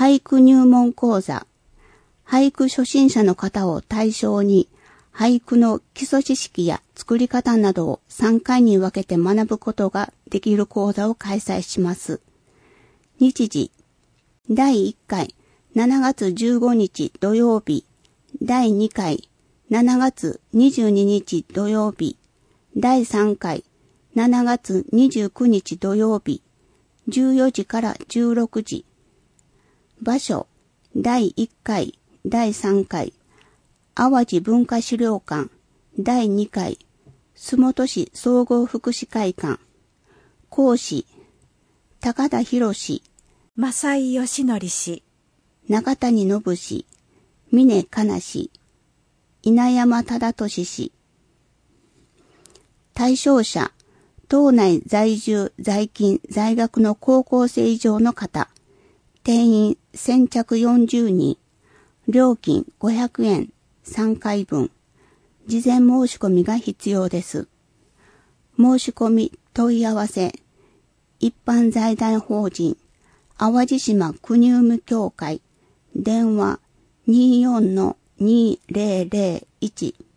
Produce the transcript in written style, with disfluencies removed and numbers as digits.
俳句入門講座。俳句初心者の方を対象に、俳句の基礎知識や作り方などを3回に分けて学ぶことができる講座を開催します。日時、第1回7月15日土曜日、第2回7月22日土曜日、第3回7月29日土曜日、14時から16時。場所、第1回、第3回、淡路文化資料館、第2回、洲本市総合福祉会館。講師、高田博氏、 正井義則氏、 中谷信氏、峰かな氏、稲山忠俊氏。対象者、島内在住、在勤、在学の高校生以上の方。定員先着40人。料金500円3回分。事前申し込みが必要です。申し込み問い合わせ。一般財団法人淡路島国務協会。電話 24-2001